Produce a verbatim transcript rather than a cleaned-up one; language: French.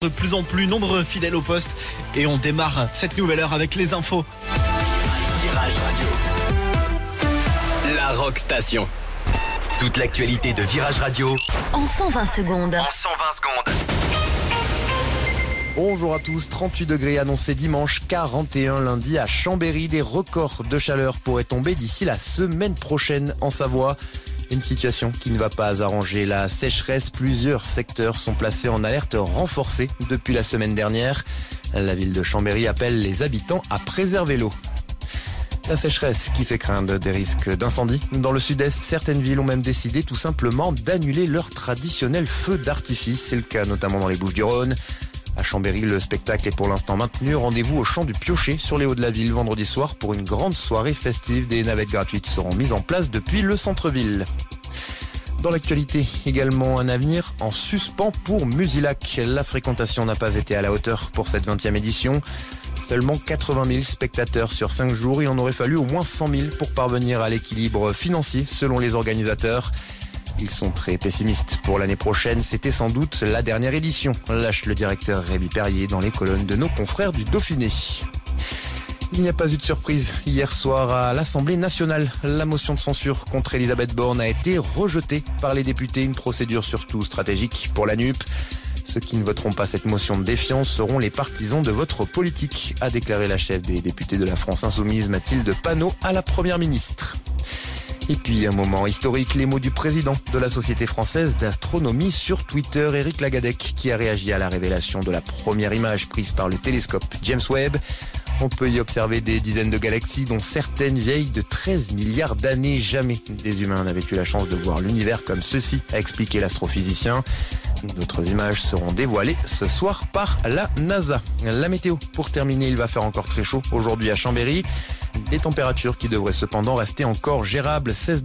De plus en plus nombreux fidèles au poste et on démarre cette nouvelle heure avec les infos. Virage Radio, la Rock Station. Toute l'actualité de Virage Radio en cent vingt secondes. En cent vingt secondes. Bonjour à tous, trente-huit degrés annoncés dimanche, quarante et un lundi à Chambéry. Des records de chaleur pourraient tomber d'ici la semaine prochaine en Savoie. Une situation qui ne va pas arranger la sécheresse. Plusieurs secteurs sont placés en alerte renforcée depuis la semaine dernière. La ville de Chambéry appelle les habitants à préserver l'eau. La sécheresse qui fait craindre des risques d'incendie. Dans le sud-est, certaines villes ont même décidé tout simplement d'annuler leur traditionnel feu d'artifice. C'est le cas notamment dans les Bouches-du-Rhône. À Chambéry, le spectacle est pour l'instant maintenu. Rendez-vous au champ du Piocher sur les hauts de la ville vendredi soir pour une grande soirée festive. Des navettes gratuites seront mises en place depuis le centre-ville. Dans l'actualité, également un avenir en suspens pour Musilac. La fréquentation n'a pas été à la hauteur pour cette vingtième édition. Seulement quatre-vingt mille spectateurs sur cinq jours. Il en aurait fallu au moins cent mille pour parvenir à l'équilibre financier selon les organisateurs. Ils sont très pessimistes pour l'année prochaine. C'était sans doute la dernière édition, lâche le directeur Rémi Perrier dans les colonnes de nos confrères du Dauphiné. Il n'y a pas eu de surprise. Hier soir à l'Assemblée nationale, la motion de censure contre Elisabeth Borne a été rejetée par les députés. Une procédure surtout stratégique pour la N U P. Ceux qui ne voteront pas cette motion de défiance seront les partisans de votre politique, a déclaré la chef des députés de la France Insoumise, Mathilde Panot, à la Première ministre. Et puis un moment historique, les mots du président de la Société française d'astronomie sur Twitter, Éric Lagadec, qui a réagi à la révélation de la première image prise par le télescope James Webb. On peut y observer des dizaines de galaxies, dont certaines vieilles de treize milliards d'années. Jamais des humains n'avaient eu la chance de voir l'univers comme ceci, a expliqué l'astrophysicien. D'autres images seront dévoilées ce soir par la NASA. La météo, pour terminer, il va faire encore très chaud aujourd'hui à Chambéry. Des températures qui devraient cependant rester encore gérables. seize